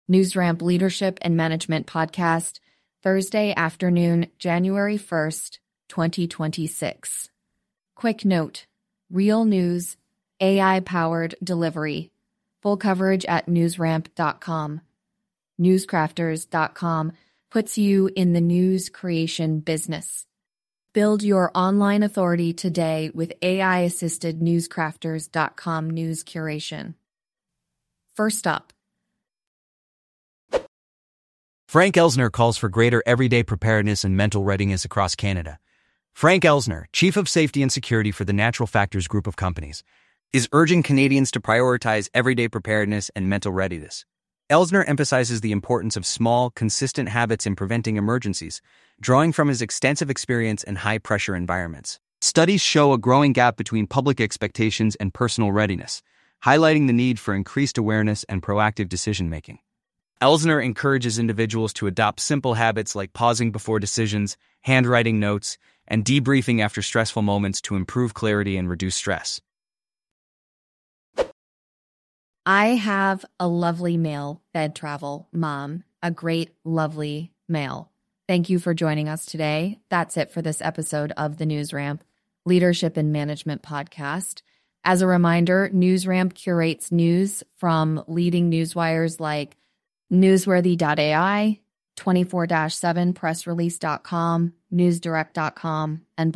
NewsRamp Leadership and Management Podcast, Thursday afternoon, January 1st, 2026. Quick note: real news, AI-powered delivery. Full coverage at newsramp.com. Newscrafters.com puts you in the news creation business. Build your online authority today with AI-assisted newscrafters.com news curation. First up, Frank Elsner calls for greater everyday preparedness and mental readiness across Canada. Frank Elsner, Chief of Safety and Security for the Natural Factors Group of Companies, is urging Canadians to prioritize everyday preparedness and mental readiness. Elsner emphasizes the importance of small, consistent habits in preventing emergencies, drawing from his extensive experience in high-pressure environments. Studies show a growing gap between public expectations and personal readiness, highlighting the need for increased awareness and proactive decision-making. Elsner encourages individuals to adopt simple habits like pausing before decisions, handwriting notes, and debriefing after stressful moments to improve clarity and reduce stress. I have a lovely male bed travel mom, a great, lovely male. Thank you for joining us today. That's it for this episode of the NewsRamp Leadership and Management Podcast. As a reminder, NewsRamp curates news from leading newswires like Newsworthy.ai, 24/7pressrelease.com, newsdirect.com, and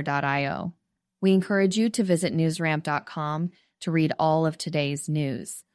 blockchainwire.io. We encourage you to visit newsramp.com to read all of today's news.